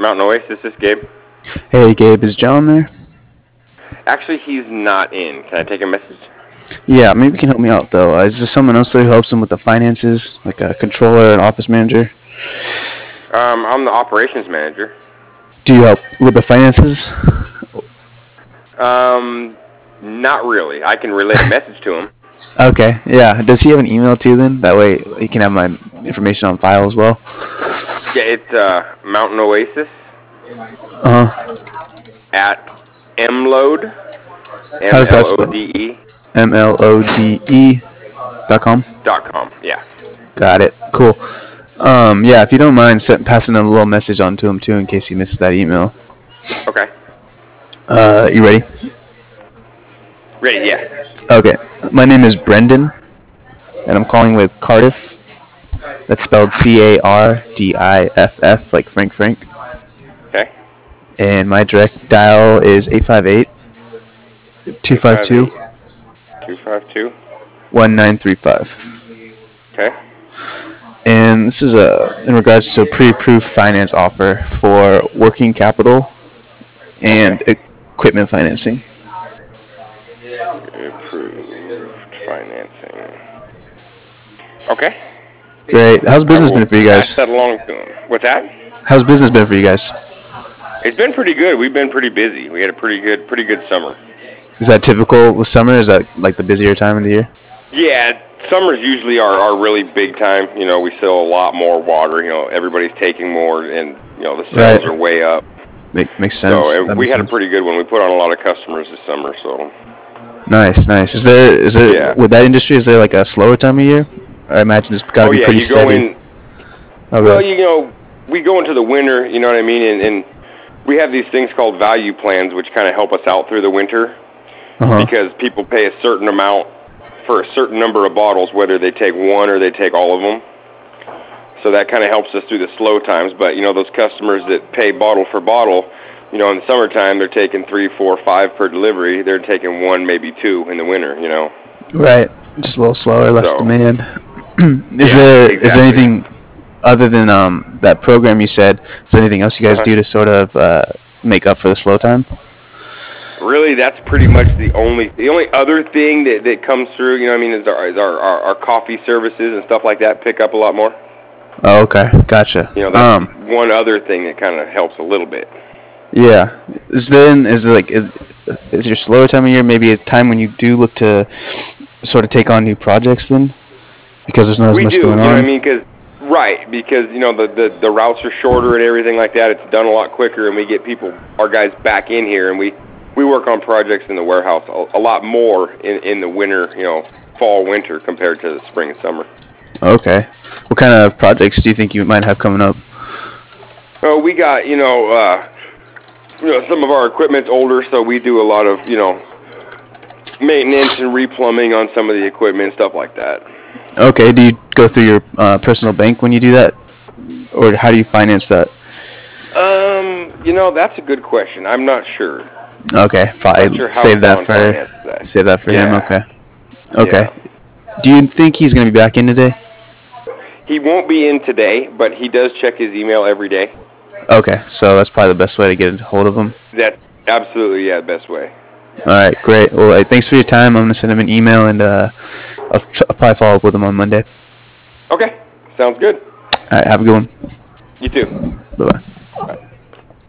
Mountain Oasis, this is Gabe. Hey Gabe, is John there? Actually, he's not in. Can I take a message? Yeah, maybe you can help me out though. Is there someone else there who helps him with the finances, like a controller, an office manager? I'm the operations manager. Do you help with the finances? Not really. I can relay a message to him. Okay, yeah. Does he have an email too then? That way he can have my information on file as well. Yeah, it's Mountain Oasis at mlode, How does that spell? MLODE MLODE.com. .com. Yeah. Got it. Cool. Yeah, if you don't mind passing a little message on to him too, in case he misses that email. Okay. You ready? Ready? Yeah. Okay. My name is Brendan, and I'm calling with Cardiff. That's spelled Cardiff, like Frank. Okay. And my direct dial is 858-252 252. 1935. Okay. And this is in regards to a pre-approved finance offer for working capital and equipment financing. Approved financing. Okay. Great. How's business been for you guys? Pass that along to him. What's that? How's business been for you guys? It's been pretty good. We've been pretty busy. We had a pretty good summer. Is that typical with summer? Is that like the busier time of the year? Yeah, summers usually are really big time. You know, we sell a lot more water. You know, everybody's taking more, and you know the sales are way up. Makes sense. So we had a pretty good one. We put on a lot of customers this summer. So nice. Is there with that industry? Is there like a slower time of year? I imagine it's got to be pretty steady. Well, you know, we go into the winter. You know what I mean, and we have these things called value plans, which kind of help us out through the winter because people pay a certain amount for a certain number of bottles, whether they take one or they take all of them. So that kind of helps us through the slow times. But, you know, those customers that pay bottle for bottle, you know, in the summertime, they're taking 3, 4, 5 per delivery. They're taking 1, maybe 2 in the winter, you know. Right. Just a little slower, less demand. Is there anything other than that program you said, is there anything else you guys do to sort of make up for the slow time? Really, that's pretty much the only other thing that comes through, you know what I mean, is our coffee services and stuff like that pick up a lot more. Oh, okay. Gotcha. You know, that's one other thing that kind of helps a little bit. Yeah. Is your slower time of year maybe a time when you do look to sort of take on new projects then? Because there's not as much going on? You know what I mean? Because you know, the routes are shorter and everything like that. It's done a lot quicker, and we get our guys back in here, and we work on projects in the warehouse a lot more in the winter, you know, fall, winter compared to the spring and summer. Okay. What kind of projects do you think you might have coming up? Oh, we got, you know, some of our equipment's older, so we do a lot of, you know, maintenance and replumbing on some of the equipment and stuff like that. Okay. Do you go through your personal bank when you do that? Or how do you finance that? You know, that's a good question. I'm not sure. Okay. Fine. Save that for him. Okay. Okay. Yeah. Do you think he's going to be back in today? He won't be in today, but he does check his email every day. Okay, so that's probably the best way to get a hold of him. That's absolutely, the best way. All right, great. Well, thanks for your time. I'm going to send him an email, and I'll probably follow up with him on Monday. Okay, sounds good. All right, have a good one. You too. Bye-bye.